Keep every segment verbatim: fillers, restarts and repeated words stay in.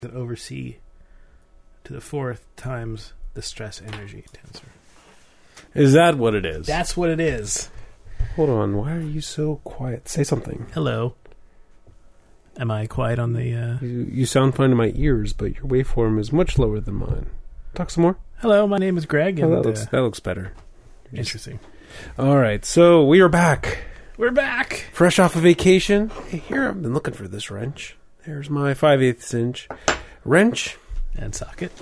that over c to the fourth times the stress energy tensor. Is that what it is? That's what it is. Hold on. Why are you so quiet? Say something. Hello. Am I quiet on the... Uh... You, you sound fine in my ears, but your waveform is much lower than mine. Talk some more. Hello, my name is Greg. And, oh, that looks uh, that looks better. Interesting. All right, so we are back. We're back. Fresh off a vacation. Hey, here, I've been looking for this wrench. There's my five eighths inch wrench. And socket.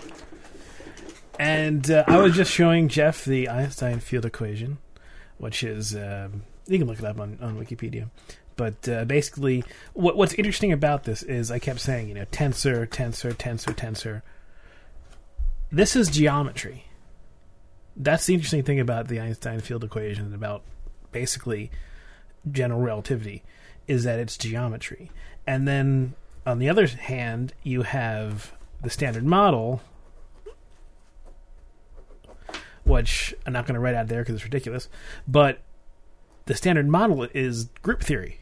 And uh, I was just showing Jeff the Einstein field equation, which is... Um, you can look it up on, on Wikipedia. But uh, basically, what, what's interesting about this is I kept saying, you know, tensor, tensor, tensor, tensor. This is geometry. That's the interesting thing about the Einstein field equation and about basically general relativity, is that it's geometry. And then, on the other hand, you have the Standard Model, which I'm not going to write out there because it's ridiculous, but the Standard Model is group theory,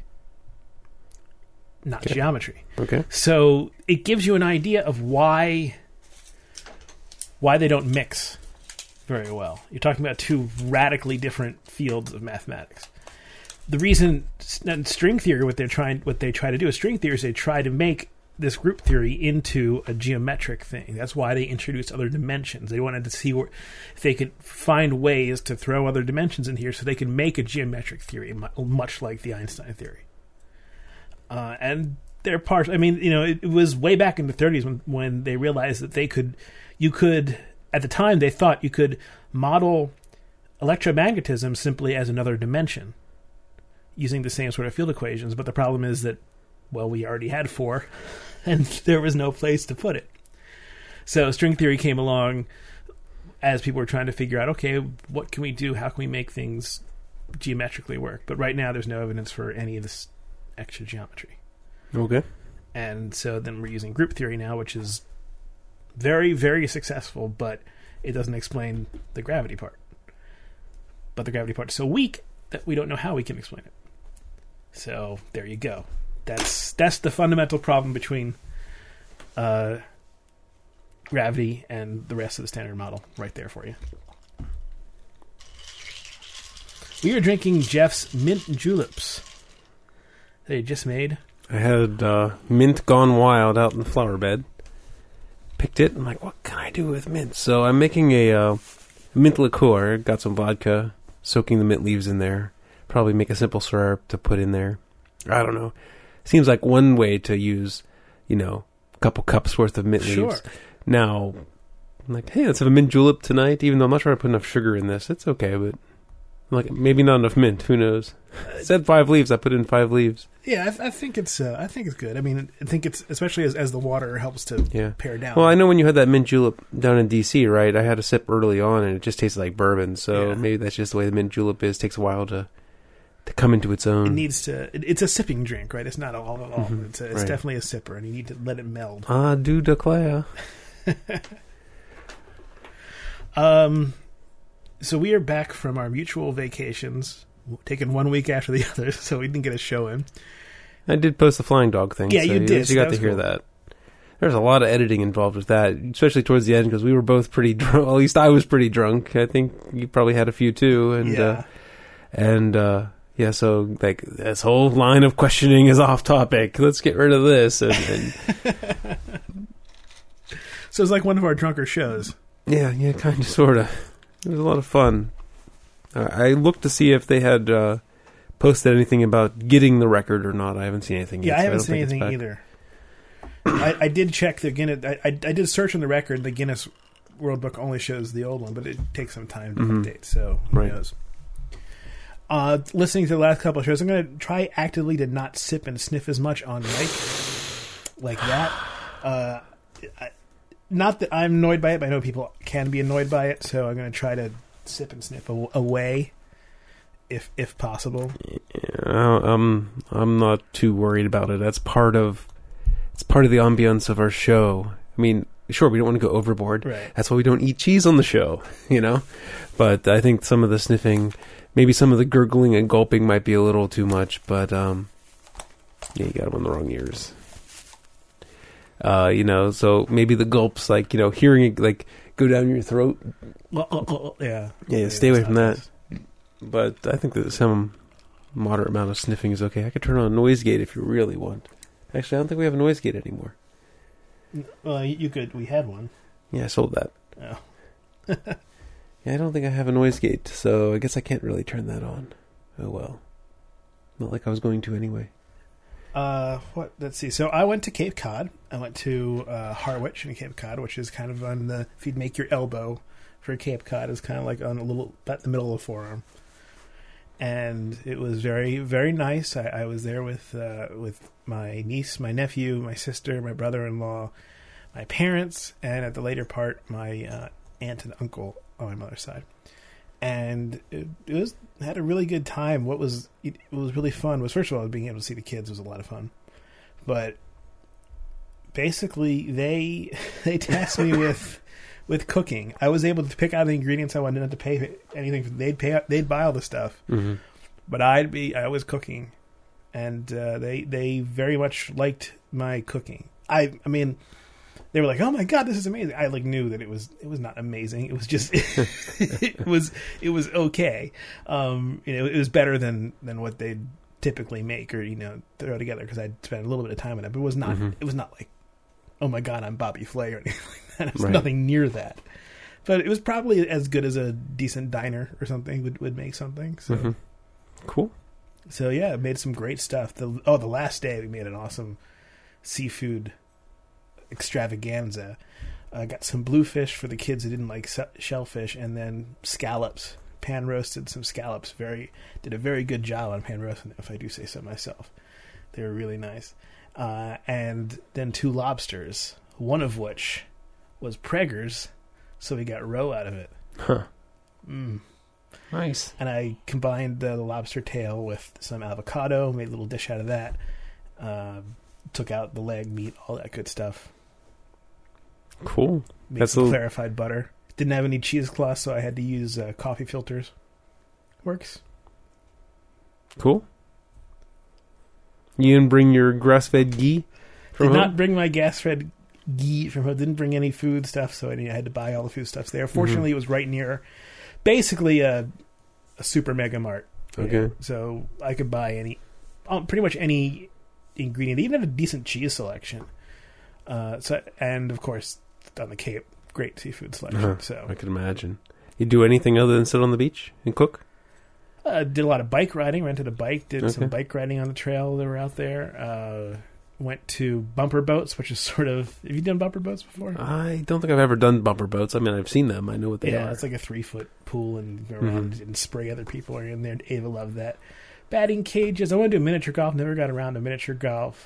not okay. geometry. Okay. So it gives you an idea of why why they don't mix very well. You're talking about two radically different fields of mathematics. The reason string theory, what they're trying, what they try to do is string theory is they try to make this group theory into a geometric thing. That's why they introduced other dimensions. They wanted to see where, if they could find ways to throw other dimensions in here so they could make a geometric theory, much like the Einstein theory. Uh, and they're part. I mean, you know, it, it was way back in the thirties when, when they realized that they could, you could, at the time they thought you could model electromagnetism simply as another dimension using the same sort of field equations. But the problem is that, well, we already had four, and there was no place to put it. So string theory came along as people were trying to figure out, okay, what can we do? How can we make things geometrically work? But right now there's no evidence for any of this extra geometry. Okay. And so then we're using group theory now, which is very, very successful, but it doesn't explain the gravity part. But the gravity part is so weak that we don't know how we can explain it. So there you go. That's that's the fundamental problem between uh, gravity and the rest of the Standard Model right there for you. We are drinking Jeff's mint juleps that he just made. I had uh, mint gone wild out in the flower bed. Picked it. I'm like, what can I do with mint? So I'm making a uh, mint liqueur. Got some vodka, soaking the mint leaves in there. Probably make a simple syrup to put in there. I don't know. Seems like one way to use, you know, a couple cups worth of mint Sure. leaves. Now, I'm like, hey, let's have a mint julep tonight, even though I'm not trying to put enough sugar in this. It's okay, but I'm like, maybe not enough mint. Who knows? It said five leaves. I put in five leaves. Yeah, I, th- I think it's uh, I think it's good. I mean, I think it's especially as, as the water helps to yeah. pare down. Well, I know when you had that mint julep down in D C, right? I had a sip early on, and it just tasted like bourbon. So Yeah. maybe that's just the way the mint julep is. It takes a while to to come into its own. It needs to. It, it's a sipping drink, right? It's not all at all. Mhm, It's, a, it's right. definitely a sipper, and you need to let it meld. Ah, do declare. Um, so we are back from our mutual vacations, taken one week after the other, so we didn't get a show in. I did post the flying dog thing. Yeah, so you at did, least You so got that to was hear cool. that. There's a lot of editing involved with that, especially towards the end, because we were both pretty drunk. At least I was pretty drunk. I think you probably had a few too. And, Yeah. uh, and, uh, yeah, so like this whole line of questioning is off topic. Let's get rid of this. And, and So it's like one of our drunker shows. yeah, yeah, kind of, sort of. It was a lot of fun. Uh, I looked to see if they had uh, posted anything about getting the record or not. I haven't seen anything Yeah, yet. I so haven't don't seen think it's anything back. either. I, I did check the Guinness. I, I, I did search on the record. The Guinness World Book only shows the old one, but it takes some time to Mhm. update. So who Right. knows? Uh, listening to the last couple of shows, I'm going to try actively to not sip and sniff as much on mic like that. Uh, I, not that I'm annoyed by it, but I know people can be annoyed by it. So I'm going to try to sip and sniff a- away, if if possible. Yeah, um, I'm not too worried about it. That's part of it's part of the ambience of our show. I mean, sure, we don't want to go overboard. Right. That's why we don't eat cheese on the show, you know. But I think some of the sniffing, maybe some of the gurgling and gulping might be a little too much. But um, yeah, you got them on the wrong ears. Uh, you know, so maybe the gulps, like, you know, hearing it, like, go down your throat. Uh, uh, uh, yeah. Yeah, yeah stay away from that. nice. But I think that some moderate amount of sniffing is okay. I could turn on a noise gate if you really want. Actually, I don't think we have a noise gate anymore. Well, you could. We had one. Yeah, I sold that. Oh. Yeah, I don't think I have a noise gate, so I guess I can't really turn that on. Oh well. Not like I was going to anyway. Uh, what? Let's see. So I went to Cape Cod. I went to uh, Harwich in Cape Cod, which is kind of on the. If you'd make your elbow for Cape Cod, is kind of like on a little about the middle of the forearm. And it was very, very nice. I, I was there with uh, with my niece, my nephew, my sister, my brother-in-law, my parents, and at the later part, my uh, aunt and uncle on my mother's side. And it, it was had a really good time. What was it, it was really fun was, first of all, being able to see the kids was a lot of fun. But basically, they they tasked me with with cooking. I was able to pick out the ingredients I wanted, not to pay anything. They'd pay. They'd buy all the stuff, Mm-hmm. but I'd be. I was cooking, and uh, they they very much liked my cooking. I I mean, they were like, "Oh my god, this is amazing!" I like knew that it was it was not amazing. It was just it was it was okay. Um, you know, it was better than than what they'd typically make or you know throw together because I'd spent a little bit of time on it. But it was not. Mm-hmm. It was not like, "Oh my god, I'm Bobby Flay" or anything like that. It was Right. nothing near that. But it was probably as good as a decent diner or something would, would make something. So, Mm-hmm. Cool. so yeah, made some great stuff. The oh, the last day we made an awesome seafood extravaganza. Uh, got some bluefish for the kids who didn't like se- shellfish, and then scallops. Pan roasted some scallops. Very did a very good job on pan roasting, if I do say so myself. They were really nice. Uh, and then two lobsters, one of which was Prager's, so we got roe out of it. Huh. Mm. Nice. And I combined the lobster tail with some avocado, made a little dish out of that. Uh, took out the leg meat, all that good stuff. Cool. Made That's some a- clarified butter. Didn't have any cheesecloth, so I had to use uh, coffee filters. Works. Cool. You didn't bring your grass-fed ghee from Did home? not bring my gas-fed ghee from home. Didn't bring any food stuff, so I had to buy all the food stuffs there. Fortunately, Mhm. it was right near, basically a, a super mega mart. you Okay. know, so I could buy any, um, pretty much any ingredient. They even had a decent cheese selection. Uh, so and of course on the Cape, great seafood selection. Uh-huh. So I can imagine. You do anything other than sit on the beach and cook? uh, did a lot of bike riding. Rented a bike. Did Okay. some bike riding on the trail that were out there. Uh, went to bumper boats, which is sort of. Have you done bumper boats before? I don't think I've ever done bumper boats. I mean, I've seen them. I know what they yeah, are. it's like a three foot pool and go around Mhm. and spray other people are in there. Ava loved that. Batting cages. I want to do miniature golf. Never got around to miniature golf.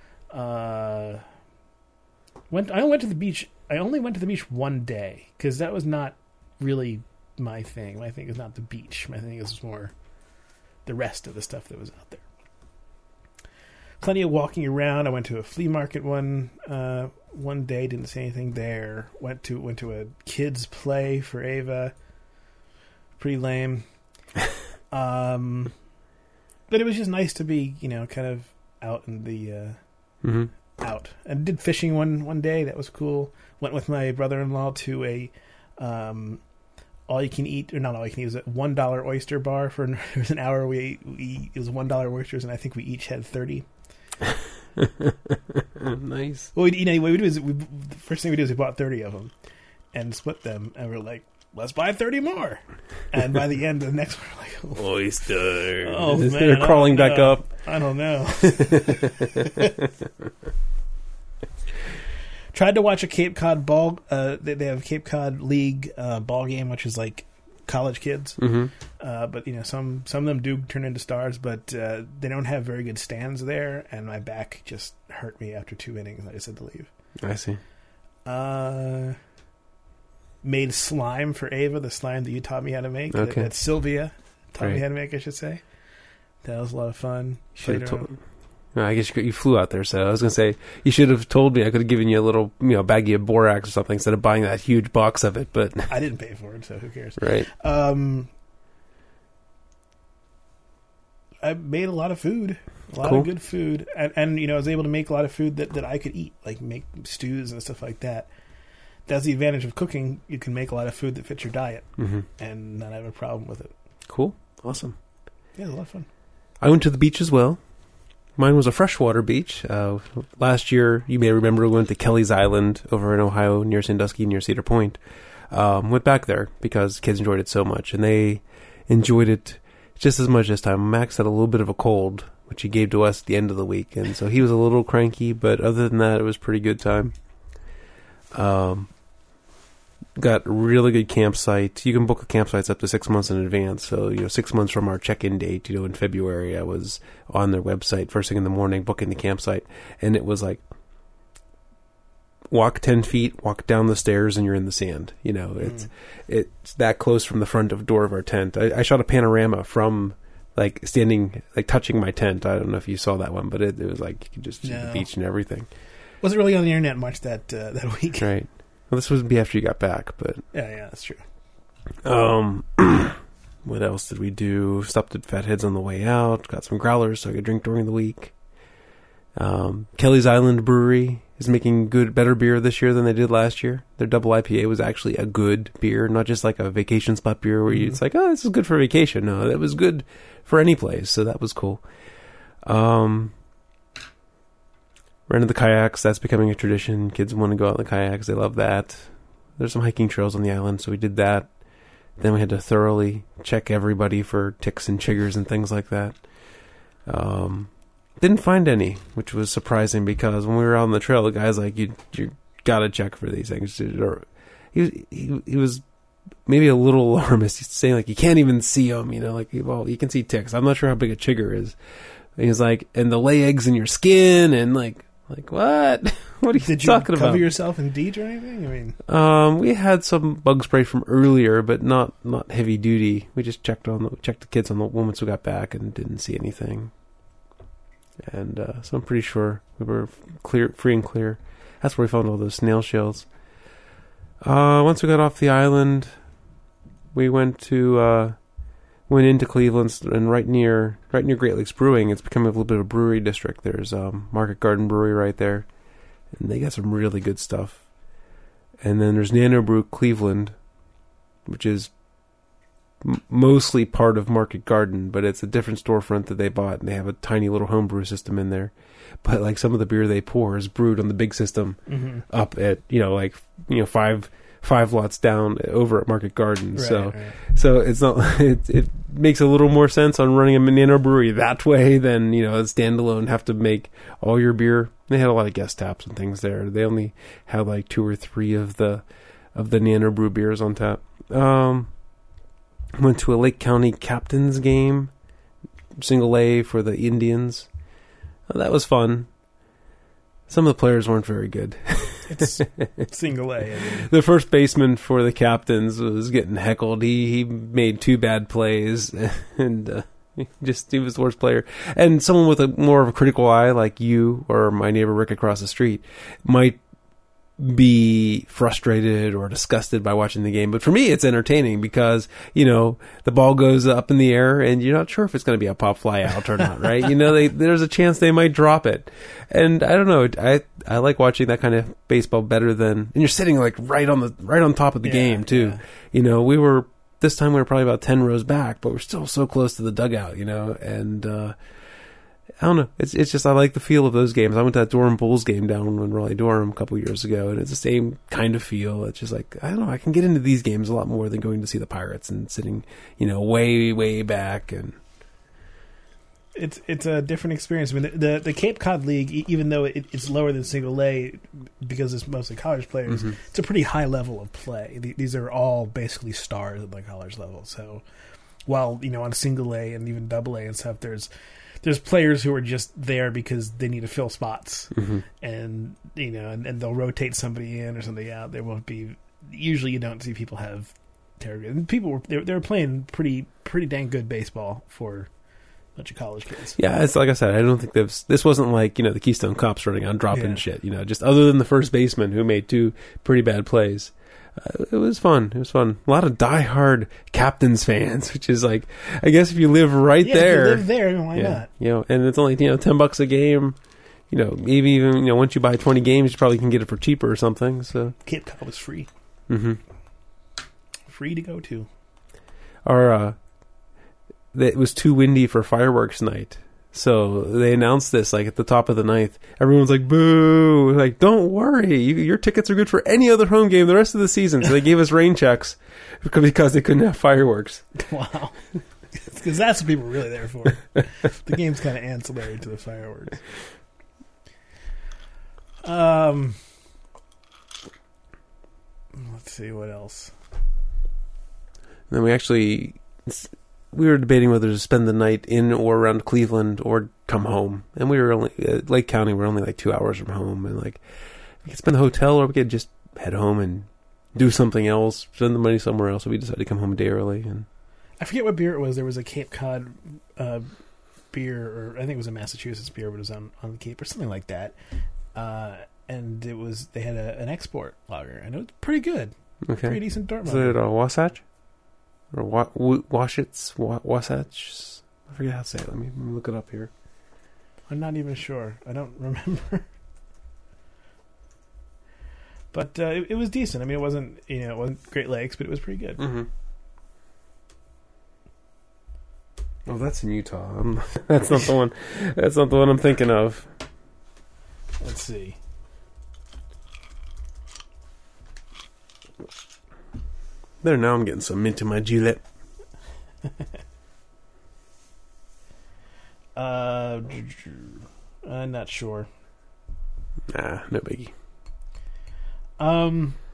Uh, went. I only went to the beach. I only went to the beach one day because that was not really my thing. My thing is not the beach. My thing is more the rest of the stuff that was out there. Plenty of walking around. I went to a flea market one uh, one day. Didn't say anything there. Went to went to a kids play for Ava. Pretty lame. um, but it was just nice to be, you know, kind of out in the uh, hmm out. And did fishing one one day. That was cool. Went with my brother-in-law to a um, all you can eat, or not all you can eat, it was a one dollar oyster bar for an, it was an hour. We we it was one dollar oysters, and I think we each had thirty. Nice. Well, we, you know, what we do is we, the first thing we did is we bought thirty of them and split them, and we're like, let's buy thirty more. And by the end of the next one, we're like, oh, Oyster. oh man, They're I crawling don't back know. up. I don't know. Tried to watch a Cape Cod ball. Uh, they, they have Cape Cod League uh, ball game, which is like college kids. hmm Uh, but you know, some some of them do turn into stars, but uh, they don't have very good stands there, and my back just hurt me after two innings. I just had to leave. I see. Uh, made slime for Ava, the slime that you taught me how to make. Okay. That, that Sylvia taught me Right. how to make, I should say. That was a lot of fun. Should Showed have her told. No, I guess you, you flew out there, so I was gonna say you should have told me. I could have given you a little, you know, baggie of borax or something instead of buying that huge box of it. But I didn't pay for it, so who cares? right, Um, I made a lot of food. A lot Cool. of good food, and, and you know, I was able to make a lot of food that, that I could eat, like make stews and stuff like that. That's the advantage of cooking. You can make a lot of food that fits your diet, Mm-hmm. and not have a problem with it. Cool. Awesome. Yeah, it was a lot of fun. I went to the beach as well. Mine was a freshwater beach. Uh, last year, you may remember, we went to Kelly's Island over in Ohio, near Sandusky, near Cedar Point. Um, went back there because kids enjoyed it so much, and they enjoyed it just as much this time. Max had a little bit of a cold, which he gave to us at the end of the week, and so he was a little cranky, but other than that, it was a pretty good time. Um, got a really good campsite. You can book the campsites up to six months in advance, so, you know, six months from our check-in date, you know, in February, I was on their website first thing in the morning, booking the campsite, and it was like, walk ten feet, walk down the stairs, and you're in the sand. You know, it's mm. it's that close from the front of door of our tent. I, I shot a panorama from, like, standing, like, touching my tent. I don't know if you saw that one, but it, it was like, you could just see no. the beach and everything. Wasn't really on the internet much that uh, that week. Right. Well, this would be after you got back, but... Yeah, yeah, that's true. Um, what else did we do? Stopped at Fatheads on the way out. Got some growlers so I could drink during the week. Um, Kelly's Island Brewery is making good, better beer this year than they did last year. Their double I P A was actually a good beer, not just like a vacation spot beer where mm-hmm. you, it's like, oh, this is good for vacation. No, it was good for any place, so that was cool. Um, rented the kayaks. That's becoming a tradition. Kids want to go out in the kayaks. They love that. There's some hiking trails on the island, so we did that. Then we had to thoroughly check everybody for ticks and chiggers and things like that. Um... Didn't find any, which was surprising because when we were out on the trail, the guy's like, "You, you gotta check for these things." Or he, he, he was maybe a little alarmist. He's saying like, "You can't even see them," you know, like, well, you can see ticks. I'm not sure how big a chigger is. And he's like, "And they'll lay eggs in your skin," and like, like what? What are you Did talking you cover about? yourself in DEET or anything? I mean, um, we had some bug spray from earlier, but not not heavy duty. We just checked on the checked the kids on the once we got back and didn't see anything. And uh, so I'm pretty sure we were clear, free and clear. That's where we found all those snail shells. Uh, once we got off the island, we went to uh, went into Cleveland, and right near right near Great Lakes Brewing, it's becoming a little bit of a brewery district. There's um, Market Garden Brewery right there, and they got some really good stuff. And then there's Nano Brew Cleveland, which is mostly part of Market Garden, but it's a different storefront that they bought, and they have a tiny little homebrew system in there. But like some of the beer they pour is brewed on the big system mm-hmm. up at, you know, like, you know, five five lots down over at Market Garden. Right, so right. so it's not it, it makes a little more sense on running a nano brewery that way than, you know, a standalone have to make all your beer. They had a lot of guest taps and things there. They only had like two or three of the of the nano brew beers on tap. Um Went to a Lake County Captains game, single A for the Indians. Oh, that was fun. Some of the players weren't very good. It's single A. I mean. The first baseman for the Captains was getting heckled. He he made two bad plays, and uh, he just he was the worst player. And someone with a more of a critical eye, like you or my neighbor Rick across the street, might be frustrated or disgusted by watching the game. But for me, it's entertaining because, you know, the ball goes up in the air and you're not sure if it's going to be a pop fly out or not, right? You know, they, there's a chance they might drop it. And I don't know, I I like watching that kind of baseball better than, and you're sitting like right on the right on top of the yeah, game too. Yeah. You know, we were, this time we were probably about ten rows back, but we're still so close to the dugout, you know, and uh I don't know. It's it's just I like the feel of those games. I went to that Durham Bulls game down in Raleigh Durham a couple years ago, and it's the same kind of feel. It's just like, I don't know, I can get into these games a lot more than going to see the Pirates and sitting, you know, way way back. And it's it's a different experience. I mean, the the, the Cape Cod League, even though it, it's lower than single A because it's mostly college players, mm-hmm. it's a pretty high level of play. These are all basically stars at the college level. So while, you know, on single A and even double A and stuff, there's There's players who are just there because they need to fill spots, mm-hmm. and you know, and, and they'll rotate somebody in or somebody out. There won't be. Usually, you don't see people have terrible. People were they, they were playing pretty pretty dang good baseball for a bunch of college kids. Yeah, it's like I said. I don't think this this wasn't like, you know, the Keystone Cops running on dropping yeah. shit. You know, just other than the first baseman who made two pretty bad plays. uh, it was fun. It was fun. A lot of diehard Captains fans, which is like, I guess if you live right yeah, there, if you live there, why yeah, not? You know, and it's only you know ten bucks a game. You know, maybe even you know once you buy twenty games, you probably can get it for cheaper or something. So Cape Cod was free, mm-hmm. free to go to. Our uh, it was too windy for fireworks night. So they announced this like at the top of the ninth. Everyone's like, "Boo!" Like, don't worry, you, your tickets are good for any other home game the rest of the season. So they gave us rain checks because they couldn't have fireworks. Wow, because that's what people are really there for. The game's kind of ancillary to the fireworks. Um, let's see what else. And then we actually. We were debating whether to spend the night in or around Cleveland or come home. And we were only, uh, Lake County, we're only like two hours from home. And like, we could spend the hotel or we could just head home and do something else, spend the money somewhere else. So we decided to come home a day early. And I forget what beer it was. There was a Cape Cod uh, beer, or I think it was a Massachusetts beer, but it was on, on the Cape or something like that. Uh, and it was, they had a, an export lager, and it was pretty good. Okay. Pretty decent Dortmund. Is it a Wasatch? Or wa- w- Washits? Wa- Wasatch? I forget how to say it. Let me, let me look it up here. I'm not even sure. I don't remember. But uh, it, it was decent. I mean, it wasn't, you know, it wasn't Great Lakes, but it was pretty good. Mm-hmm. Oh, that's in Utah. I'm, that's not the one. That's not the one I'm thinking of. Let's see. There, now I'm getting some mint in my Gillette. uh, I'm not sure. Nah, no biggie. Um,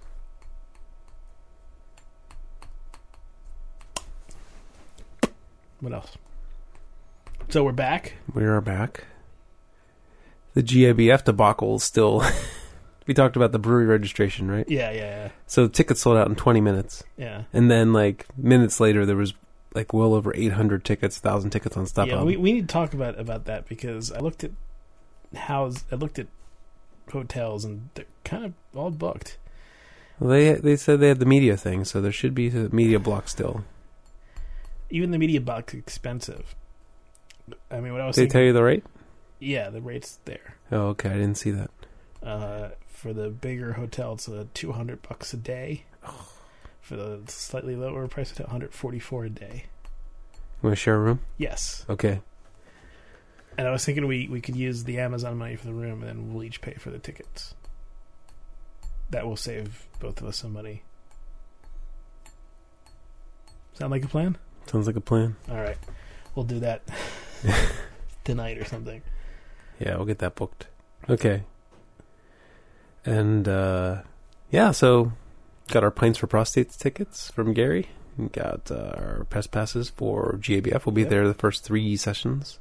what else? So we're back. We are back. The G A B F debacle is still... We talked about the brewery registration, right? Yeah, yeah, yeah. So the tickets sold out in twenty minutes. Yeah. And then, like, minutes later, there was, like, well over eight hundred tickets, one thousand tickets on StubHub. Yeah, we we need to talk about about that because I looked at house, I looked at hotels, and they're kind of all booked. Well, they they said they had the media thing, so there should be a media block still. Even the media box is expensive. I mean, what I was Did they thinking, tell you the rate? Yeah, the rate's there. Oh, okay. I didn't see that. Uh, for the bigger hotel, it's uh, two hundred bucks a day. For the slightly lower price hotel, one hundred forty-four a day. You want to share a room? Yes. Okay. And I was thinking we, we could use the Amazon money for the room, and then we'll each pay for the tickets. That will save both of us some money. Sound like a plan? Sounds like a plan. All right. We'll do that tonight or something. Yeah, we'll get that booked. Okay. And, uh, yeah, so got our Pints for Prostates tickets from Gary. We got uh, our press passes for G A B F. We'll be Yep. there the first three sessions.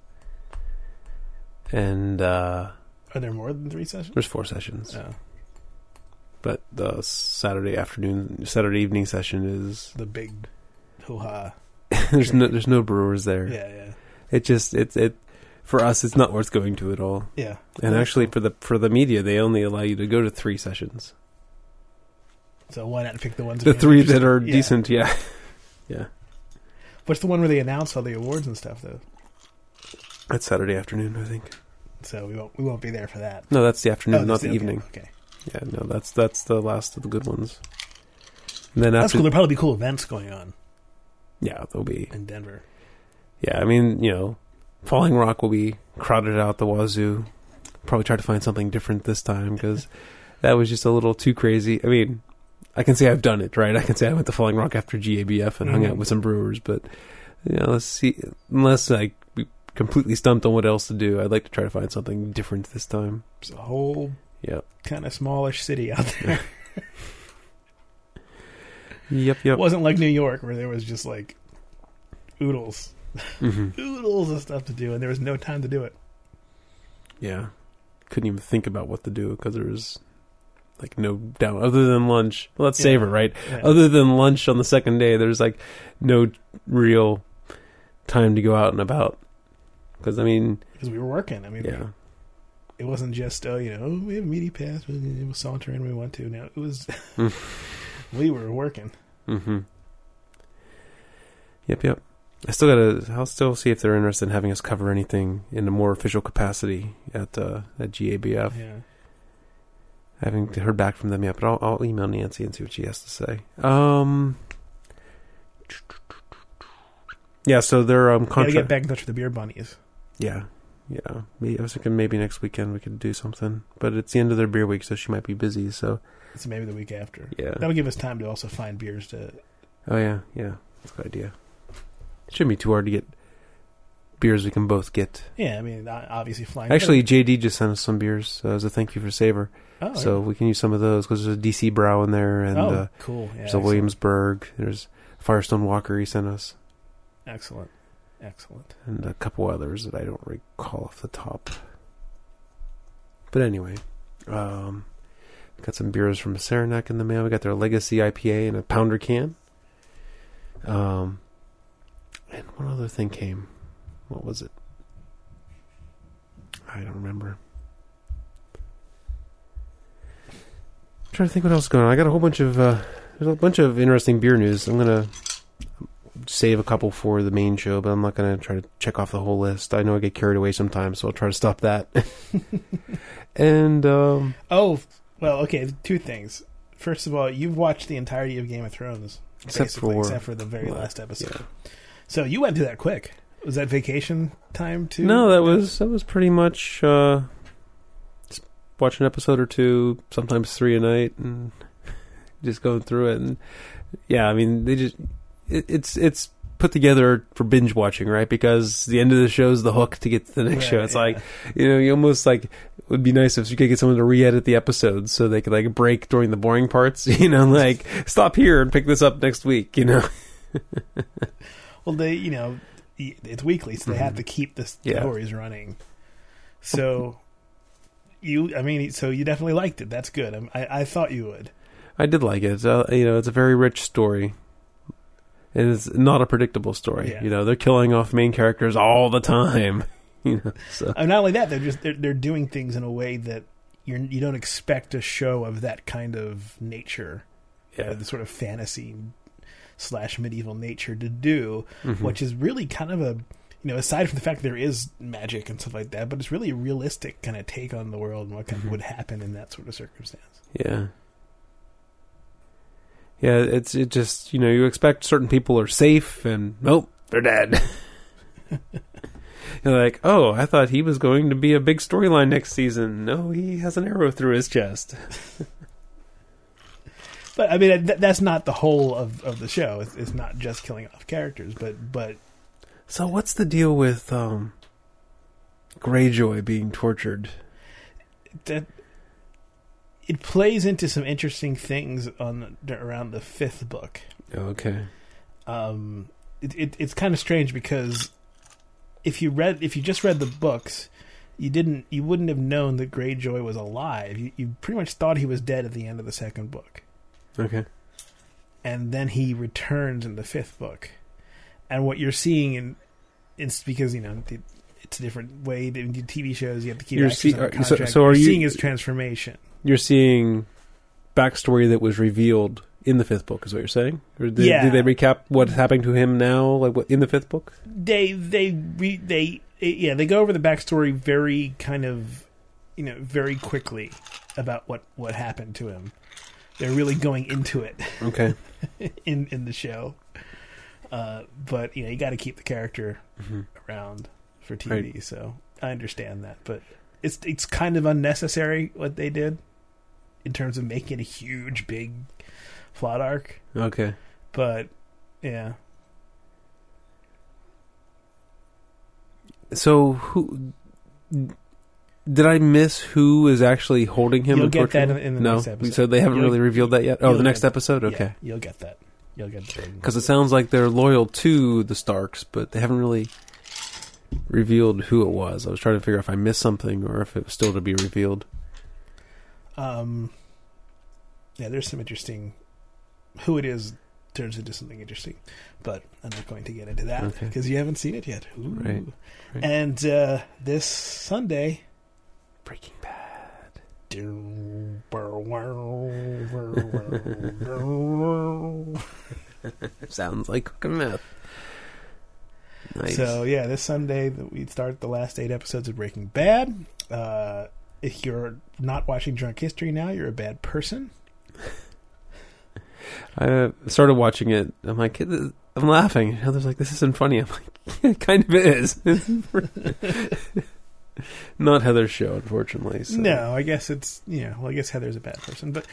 And uh, Are there more than three sessions? there's four sessions. Oh, But the Saturday afternoon, Saturday evening session is... the big hoo-ha. there's no there's no brewers there. Yeah, yeah. It just, it, it for us, it's not worth going to at all. Yeah. And That's actually, cool. for the for the media, they only allow you to go to three sessions. So why not pick the ones The that three that are Yeah. decent, yeah. Yeah. What's the one where they announce all the awards and stuff, though? That's Saturday afternoon, I think. So we won't we won't be there for that. No, that's the afternoon, Oh, not that's the okay, evening. Okay. Yeah, no, that's that's the last of the good ones. And then That's after, cool. There'll probably be cool events going on yeah, there'll be. in Denver. Yeah, I mean, you know, Falling Rock will be crowded out the wazoo. Probably try to find something different this time because that was just a little too crazy. I mean, I can say I've done it, right? I can say I went to Falling Rock after G A B F and hung Mhm. out with some brewers, but you know, let's see. Unless I be completely stumped on what else to do, I'd like to try to find something different this time. It's a whole Yep. kind of smallish city out there. Yep. Yep. It wasn't like New York where there was just like oodles, hmm oodles of stuff to do, and there was no time to do it. Yeah. Couldn't even think about what to do because there was like no down other than lunch. Well, let's Yeah. savor, right? Yeah. Other than lunch on the second day, there's like no real time to go out and about. Because I mean, Because we were working. I mean, yeah, it wasn't just oh, you know, oh, we have a media pass. We we saunter in when we want to. No, it was we were working. Mm-hmm. Yep, yep. I still gotta. I'll still see if they're interested in having us cover anything in a more official capacity at uh, at G A B F. Yeah. I haven't heard back from them yet, but I'll, I'll email Nancy and see what she has to say. Um. Yeah, so they're um Gotta contract. get back in touch with the beer bunnies. Yeah, yeah. Me- I was thinking maybe next weekend we could do something, but it's the end of their beer week, so she might be busy. So So maybe the week after. yeah. That'll give us time to also find beers to. Oh yeah, yeah. That's a good idea. It shouldn't be too hard to get beers we can both get. Yeah, I mean, o- obviously flying. Actually, J D just sent us some beers uh, as a thank you for Savor, oh, so we can use some of those because there's a D C Brow in there, and oh, uh, cool. Yeah, there's a Williamsburg. There's Firestone Walker he sent us, excellent, excellent. and a couple others that I don't recall off the top. But anyway, um, got some beers from Saranac in the mail. We got their Legacy I P A in a pounder can. Um, and one other thing came. What was it? I don't remember. I'm trying to think what else is going on. I got a whole bunch of uh, there's a bunch of interesting beer news. I'm gonna save a couple for the main show, but I'm not gonna try to check off the whole list. I know I get carried away sometimes, so I'll try to stop that. and um, Oh, well, okay. Two things. First of all, you've watched the entirety of Game of Thrones, Except basically, for- except for the very well, last episode. yeah. So you went through that quick. Was that vacation time too? No, that was that was pretty much uh, just watch an episode or two, sometimes three a night, and just going through it. And yeah, I mean, they just it, it's it's put together for binge watching, right? Because the end of the show is the hook to get to the next Right, show. It's yeah. like, you know, you almost like it would be nice if you could get someone to re-edit the episodes so they could like break during the boring parts. You know, like stop here and pick this up next week. You know. Well, they, you know, it's weekly, so they have to keep the Yeah. stories running. So you, I mean, so you definitely liked it. That's good. I, I, I thought you would. I did like it. Uh, you know, it's a very rich story. And it's not a predictable story. Yeah. You know, they're killing off main characters all the time. You know, so And not only that, they're just they're, they're doing things in a way that you're you don't expect a show of that kind of nature, yeah, uh, the sort of fantasy slash medieval nature to do, Mhm. which is really kind of a, you know, aside from the fact that there is magic and stuff like that, but it's really a realistic kind of take on the world and what kind Mhm. of would happen in that sort of circumstance. yeah, yeah. It's it just you know you expect certain people are safe and nope, they're dead. You're like, oh, I thought he was going to be a big storyline next season. No, he has an arrow through his chest. But I mean, th- that's not the whole of, of the show. It's, it's not just killing off characters, but but So what's the deal with um, Greyjoy being tortured? that it plays into some interesting things on the, around the fifth book. Okay. Um, it, it, it's kind of strange because if you read, if you just read the books, you didn't, you wouldn't have known that Greyjoy was alive. You, you pretty much thought he was dead at the end of the second book, Okay. and then he returns in the fifth book. And what you're seeing in, it's because you know the, it's a different way. In T V shows, you have to keep You're actors see- under are- so- contract. so are you're you- seeing his transformation. You're seeing backstory that was revealed in the fifth book, is what you're saying? Or did, Yeah. did they recap what's happening to him now, like what in the fifth book? They they re, they yeah they go over the backstory very kind of you know very quickly about what, what happened to him. They're really going into it Okay. in in the show, uh, but you know you got to keep the character Mm-hmm. around for T V. Right. So I understand that, but it's it's kind of unnecessary what they did in terms of making a huge big plot arc. Okay. But yeah. So who did I miss? Who is actually holding him? You'll and get that torturing him? in the no? next episode. So they haven't You'll- really revealed that yet. Oh, you'll the next get- episode. Okay. Yeah, you'll get that. You'll get that. Because it sounds like they're loyal to the Starks, but they haven't really revealed who it was. I was trying to figure out if I missed something or if it was still to be revealed. Um, yeah, there's some interesting. Who it is turns into something interesting, but I'm not going to get into that Okay. because you haven't seen it yet. Ooh. Right, right. And uh, this Sunday, Breaking Bad. Sounds like cooking meth. Nice. So yeah, this Sunday we start the last eight episodes of Breaking Bad. Uh, if you're not watching Drunk History now, you're a bad person. I started watching it. I'm like, I'm laughing. Heather's like, this isn't funny. I'm like, it kind of is. Not Heather's show, unfortunately. So. No, I guess it's, yeah, well, I guess Heather's a bad person. But,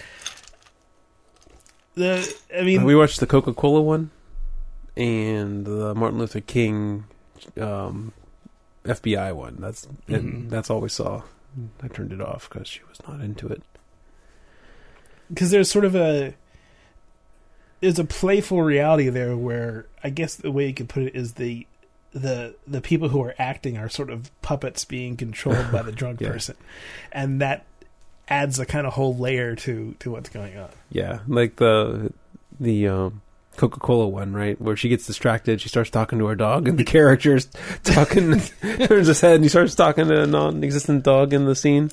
the I mean... We watched the Coca-Cola one and the Martin Luther King um, F B I one. That's mm-hmm. and that's all we saw. I turned it off because she was not into it. Because there's sort of a... There's a playful reality there where I guess the way you could put it is the the the people who are acting are sort of puppets being controlled by the drunk yeah. person, and that adds a kind of whole layer to, to what's going on. Yeah, like the the um, Coca-Cola one, right, where she gets distracted, she starts talking to her dog, and the character's talking, turns his head, and he starts talking to a non-existent dog in the scene.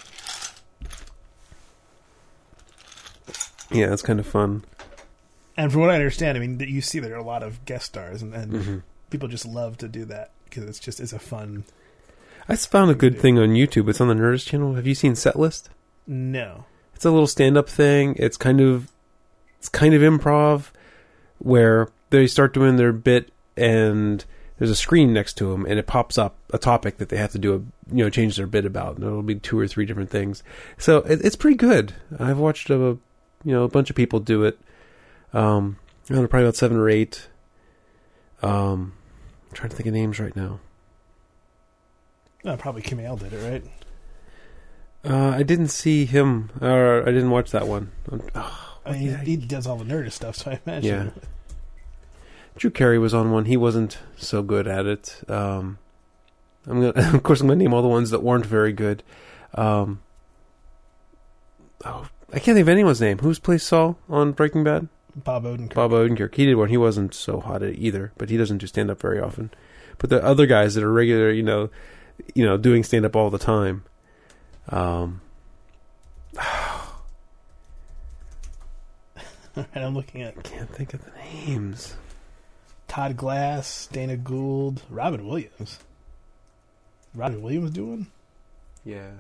Yeah, it's kind of fun. And from what I understand, I mean, you see there are a lot of guest stars, and, and mm-hmm. people just love to do that because it's just it's a fun. I found a good thing on YouTube. It's on the Nerdist channel. Have you seen Setlist? No. It's a little stand-up thing. It's kind of it's kind of improv where they start doing their bit, and there's a screen next to them, and it pops up a topic that they have to do a you know change their bit about, and it'll be two or three different things. So it, it's pretty good. I've watched a you know a bunch of people do it. Um, I don't know, probably about seven or eight. Um, I'm trying to think of names right now. Oh, probably Kumail did it, right? Uh, I didn't see him, or I didn't watch that one. Oh, I mean, yeah. he, he does all the Nerdist stuff, so I imagine. Yeah. Drew Carey was on one. He wasn't so good at it. Um, I'm gonna, of course, I'm gonna name all the ones that weren't very good. Um, oh, I can't think of anyone's name. Who's plays Saul on Breaking Bad? Bob Odenkirk. Bob Odenkirk. He did one. He wasn't so hot at it either, but he doesn't do stand up very often. But the other guys that are regular, you know, you know, doing stand up all the time. Um, and I'm looking at. I can't think of the names. Todd Glass, Dana Gould, Robin Williams. Robin Williams doing? Yeah.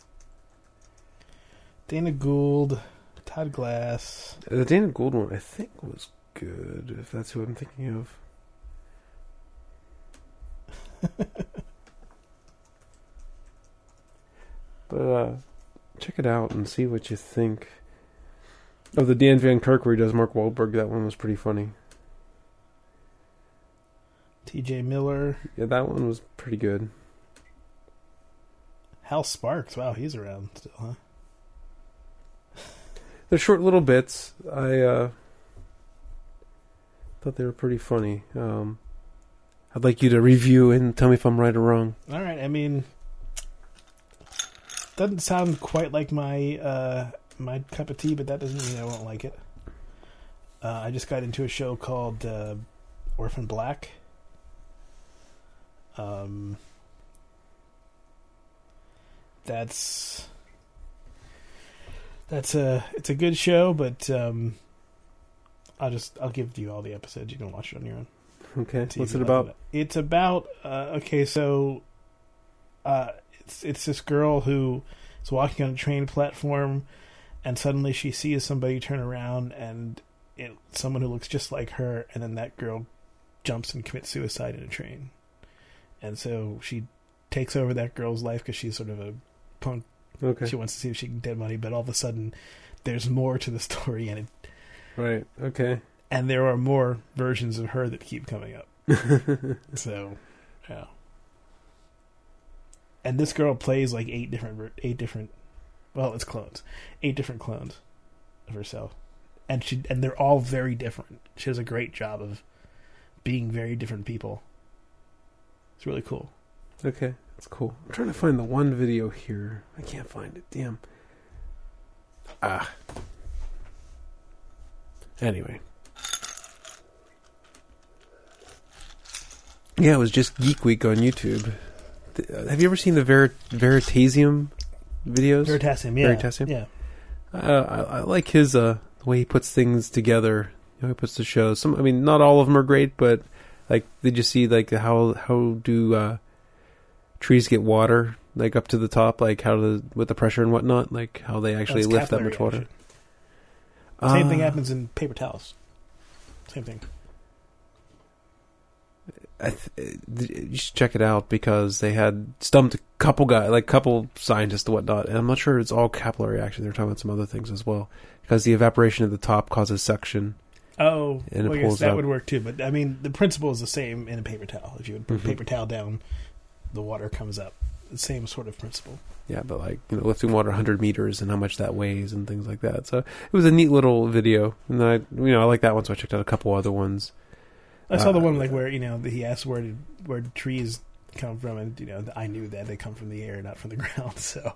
Dana Gould. Todd Glass. The Dana Gould one, I think, was good, if that's who I'm thinking of. But, uh, check it out and see what you think. Oh, the Dan Van Kirk where he does Mark Wahlberg, that one was pretty funny. T J Miller. Yeah, that one was pretty good. Hal Sparks, wow, he's around still, huh? They're short little bits. I uh, thought they were pretty funny. Um, I'd like you to review and tell me if I'm right or wrong. All right. I mean, doesn't sound quite like my uh, my cup of tea, but that doesn't mean I won't like it. Uh, I just got into a show called uh, Orphan Black. Um, that's. That's a it's a good show, but um, I'll just I'll give you all the episodes. You can watch it on your own. Okay, what's it about? It. It's about uh, okay, so uh, it's it's this girl who is walking on a train platform, and suddenly she sees somebody turn around, and it, someone who looks just like her, and then that girl jumps and commits suicide in a train, and so she takes over that girl's life because she's sort of a punk. Okay. She wants to see if she can get money, but all of a sudden, there's more to the story, and it. Right. Okay. And there are more versions of her that keep coming up. So, yeah. And this girl plays like eight different, eight different. Well, it's clones, eight different clones of herself, and she and they're all very different. She does a great job of being very different people. It's really cool. Okay. That's cool. I'm trying to find the one video here. I can't find it. Damn. Ah. Anyway. Yeah, it was just Geek Week on YouTube. Have you ever seen the Ver- Veritasium videos. Veritasium, yeah. Veritasium. Yeah. Uh, I, I like his uh, the way he puts things together. You know, he puts the shows. Some, I mean, not all of them are great, but like, did you see like how how do uh, trees get water like up to the top? Like how the with the pressure and whatnot? Like how they actually That's lift that capillary much water? action. Same Uh, thing happens in paper towels. Same thing. I th- you should check it out because they had stumped a couple guys, like couple scientists and whatnot, and I'm not sure it's all capillary action. They're talking about some other things as well because the evaporation at the top causes suction. Oh, And it well, I guess pulls that up. would work too. But I mean, the principle is the same in a paper towel. If you would put Mhm. a paper towel down, the water comes up. The same sort of principle. Yeah, but like you know, lifting water one hundred meters and how much that weighs and things like that. So it was a neat little video, and I, you know, I like that one, so I checked out a couple other ones. I saw the Uh, one like where you know he asked where did where did trees come from, and you know I knew that they come from the air, not from the ground. So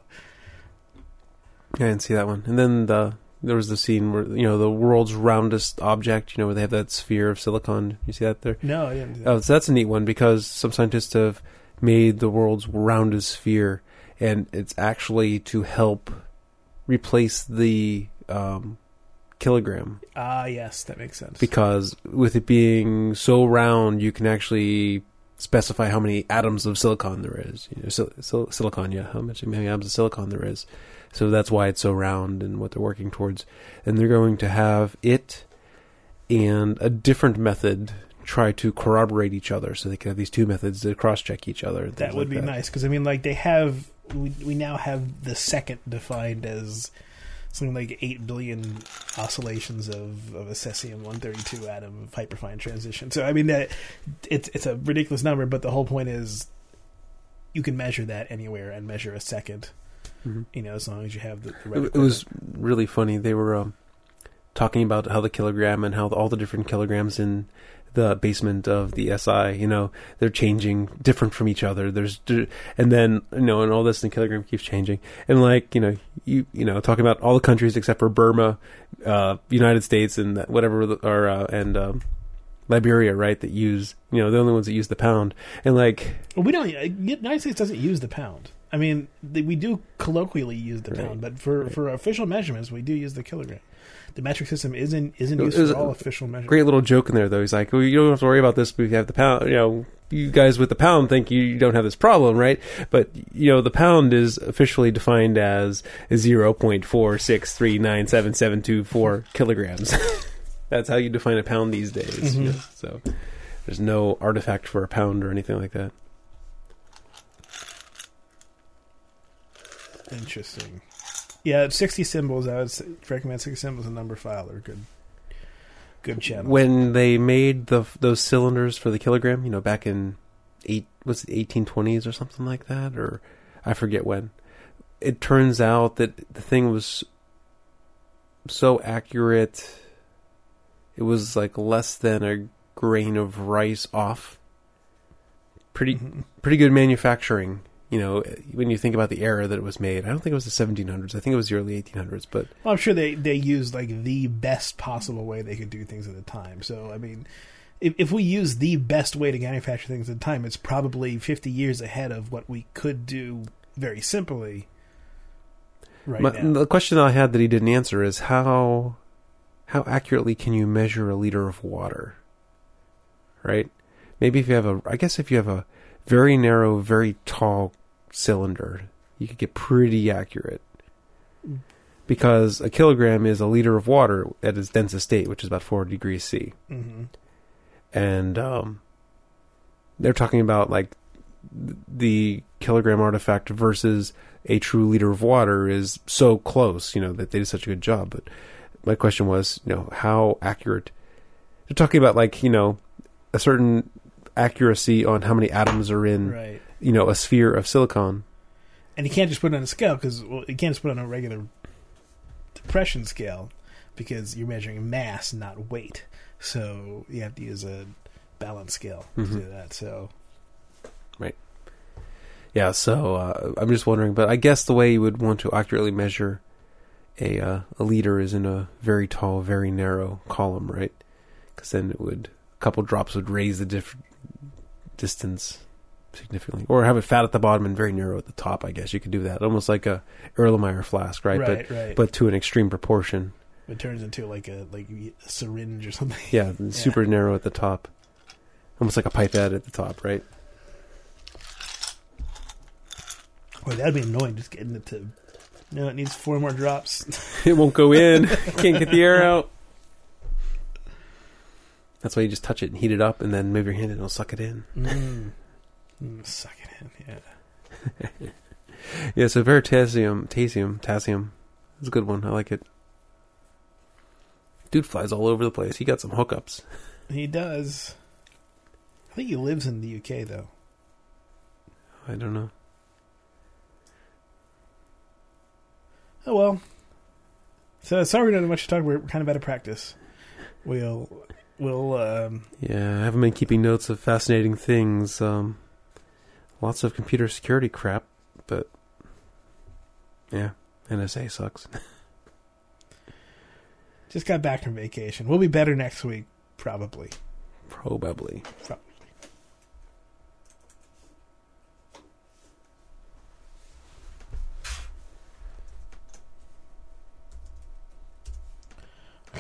I didn't see that one. And then the there was the scene where you know the world's roundest object, you know, where they have that sphere of silicon. You see that there? no, I didn't. Do that. Oh, so that's a neat one because some scientists have made the world's roundest sphere, and it's actually to help replace the um, kilogram. Ah, yes, that makes sense. Because with it being so round, you can actually specify how many atoms of silicon there is. You know, sil- sil- silicon, yeah, how much how many atoms of silicon there is. So that's why it's so round and what they're working towards. And they're going to have it and a different method try to corroborate each other, so they can have these two methods to cross-check each other. and that things would like be nice because I mean, like they have we we now have the second defined as something like eight billion oscillations of, of a cesium one thirty-two atom of hyperfine transition. So I mean that it's it's a ridiculous number, but the whole point is you can measure that anywhere and measure a second. Mhm. You know, as long as you have the, the right. It, it was really funny. They were um, talking about how the kilogram and how all the different kilograms in the basement of the S I, you know, they're changing different from each other. There's, and then, you know, and all this, and the kilogram keeps changing. And like, you know, you, you know, talking about all the countries except for Burma, uh, United States and whatever, the- or, uh, and, um, Liberia, right, that use, you know, the only ones that use the pound. And like, Well, we don't. The United States doesn't use the pound. I mean, the, we do colloquially use the Right. pound, but for, Right. for official measurements, we do use the kilogram. The metric system isn't isn't It used was for a all official measurements. great little joke in there, though. He's like, well, you don't have to worry about this. We have the pound, you know, you guys with the pound think you don't have this problem, right? But, you know, the pound is officially defined as zero point four six three nine seven seven two four kilograms. That's how you define a pound these days. Mhm. You know? So there's no artifact for a pound or anything like that. Interesting. Yeah, sixty symbols. I would say, recommend sixty symbols and number file are good. Good channels. When they made the those cylinders for the kilogram, you know, back in eight was it eighteen twenties or something like that, or I forget when. It turns out that the thing was so accurate. It was like less than a grain of rice off. Pretty Mhm. pretty good manufacturing. You know, when you think about the era that it was made, I don't think it was the seventeen hundreds. I think it was the early eighteen hundreds. But Well, I'm sure they they used like the best possible way they could do things at the time. So I mean, if if we use the best way to manufacture things at the time, it's probably fifty years ahead of what we could do very simply. Right my, now. the question I had that he didn't answer is how how accurately can you measure a liter of water? Right? Maybe if you have a, I guess if you have a very narrow, very tall cylinder, you could get pretty accurate. Because a kilogram is a liter of water at its densest state, which is about four degrees C. Mm-hmm. And um, they're talking about like th- the kilogram artifact versus a true liter of water is so close, you know, that they did such a good job. But my question was, you know, how accurate? They're talking about like, you know, a certain accuracy on how many atoms are in, Right. you know, a sphere of silicon. And you can't just put it on a scale because well, you can't just put it on a regular depression scale because you're measuring mass, not weight. So you have to use a balance scale Mhm. to do that. So Yeah, so uh, I'm just wondering, but I guess the way you would want to accurately measure a uh, a liter is in a very tall, very narrow column, right? Because then it would a couple drops would raise the diff- distance significantly. Or have it fat at the bottom and very narrow at the top, I guess. You could do that. Almost like a Erlenmeyer flask, right? Right, but, right. But to an extreme proportion. It turns into like a like a syringe or something. Yeah, Yeah. super narrow at the top. Almost like a pipette at the top, right? Boy, that'd be annoying, just getting it to... No, it needs four more drops. It won't go in. Can't get the air out. That's why you just touch it and heat it up and then move your hand and it'll suck it in. Mm. Mm, suck it in, yeah. Yeah, so Veritasium, Tasium, Tasium. It's a good one. I like it. Dude flies all over the place. He got some hookups. He does. I think he lives in the U K, though. I don't know. Oh, well. So, sorry we don't have much to talk about. We're kind of out of practice. We'll... We'll, um... Yeah, I haven't been keeping notes of fascinating things. Um, lots of computer security crap, but... Yeah, N S A sucks. Just got back from vacation. We'll be better next week, probably. Probably. Probably.